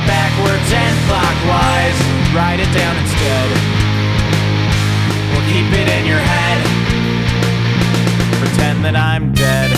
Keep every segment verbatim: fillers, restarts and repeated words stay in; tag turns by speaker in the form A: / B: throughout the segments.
A: backwards and clockwise. Write it down instead, or keep it in your head. Pretend that I'm dead.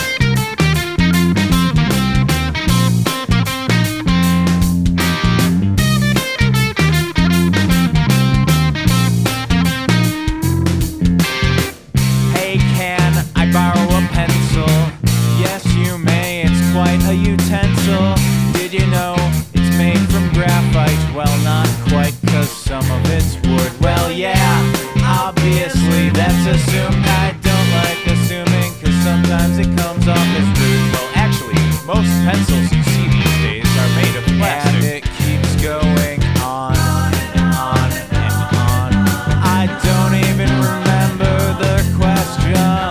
A: Hey, can I borrow a pencil? Yes, you may, it's quite a utensil. Did you know it's made from graphite? Well, not quite, cause some of it's wood. Well, yeah, obviously that's assumed. I don't like assuming, cause sometimes it comes off as rude. Well, actually, most pencils you see these days are made of plastic. And it keeps going on and on and on. I don't even remember the question.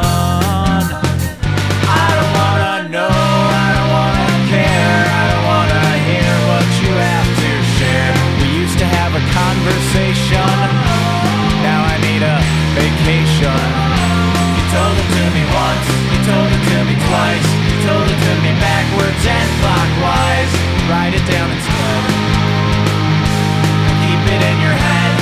A: I don't wanna know, I don't wanna care, I don't wanna hear what you have to share. We used to have a conversation, now I need a vacation. You told it to me once, you told it to me twice, you told it to me backwards and clockwise. Write it down instead, keep it in your head.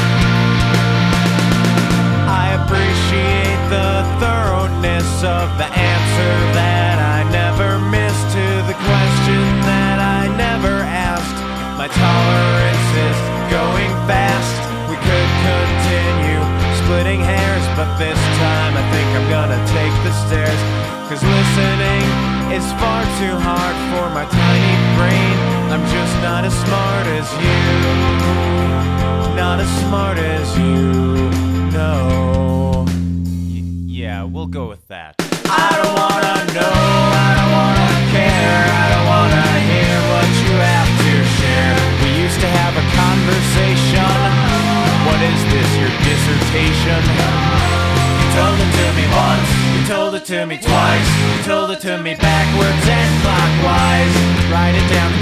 A: I appreciate the thoroughness of the answer that I never missed to the question that I never asked. My tolerance is going fast. We could continue splitting hairs, but this time I think I'm gonna take the stairs. Cause listening is far too hard for my tiny brain. I'm just not as smart as you, not as smart as you, no. Y- yeah, we'll go with that. I don't wanna know, I don't wanna care, I don't wanna hear what you have to share. We used to have a conversation. What is this, your dissertation? You told it to me once, you told it to me twice, you told it to me backwards and clockwise. Write it down